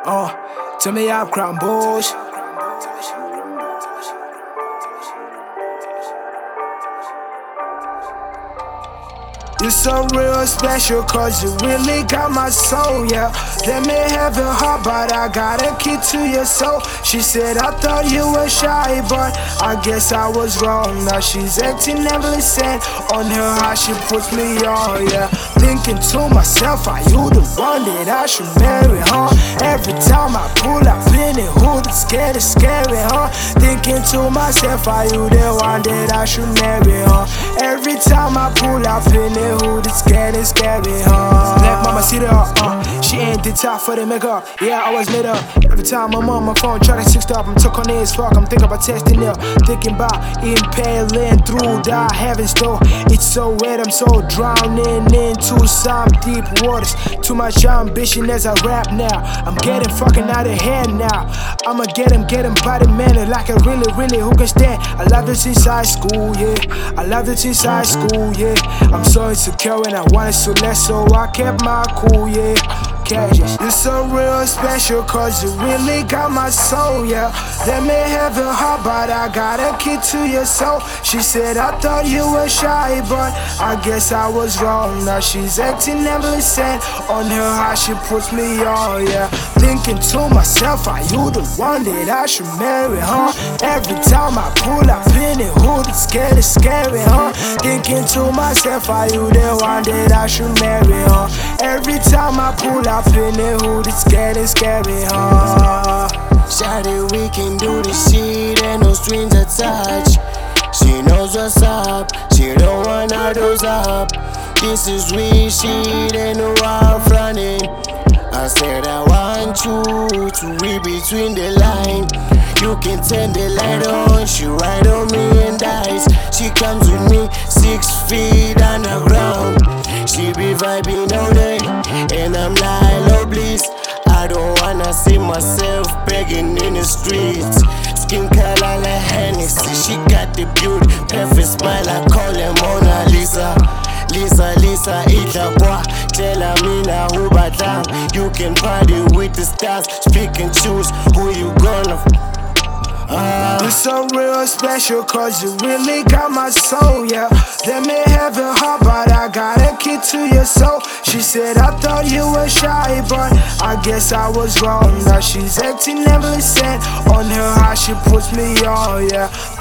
Turn me up, crown bush. You're so real special, cause you really got my soul, yeah. Let me have your heart, but I got a key to your soul. She said, I thought you were shy, but I guess I was wrong. Now she's acting never said on her how she puts me on, yeah. Thinking to myself, are you the one that I should marry, huh? Every time I pull up in it, who that's scared is scary, huh? Thinking to myself, are you the one that I should marry, huh? Every time I pull up in it, who that's scared is scary, huh? Black mama, see her, she ain't the top for the makeup. Yeah, I was lit up. Every time I'm on my phone, try to six up, I'm took on it as fuck. I'm thinking about testing it, thinking about impaling through the heavens though. It's so wet, I'm so drowning into some deep waters. Too much ambition as I rap now. I'm getting fucking out of hand now. I'ma get him body man, like I really who can stand. I love it since high school, yeah. I love it since high school, yeah. I'm so insecure and I wanted so less, so I kept my cool, yeah. You're so real special, cause you really got my soul, yeah. Let me have your heart, but I got a key to your soul. She said, I thought you were shy, but I guess I was wrong. Now she's acting never said on her how she puts me on, yeah. Thinking to myself, are you the one that I should marry, huh? Every time I pull up in it, who that's scared is scary, huh? Thinking to myself, are you the one that I should marry, huh? Every time I pull up in it, who that's scared is scary, huh? Shawty, we can do this shit, ain't no strings attached. She knows what's up, she don't wanna dose up. This is real shit, ain't no wild running. I said I want you to read between the line. You can turn the light on, she ride on me and dies. She comes with me 6 feet underground. She be vibing all day, and I'm like, oh please. I don't wanna see myself begging in the streets. Skin color like Hennessy, she got the beauty, perfect smile, I call her Mona Lisa. Lisa, ita boy, tell me now who but down. You can party with the stars, speak and choose who you gonna. You're so real special, cause you really got my soul, yeah. Let me have your heart, but I got a key to your soul. She said, I thought you were shy, but I guess I was wrong. Now she's acting never said on her how she puts me on, yeah.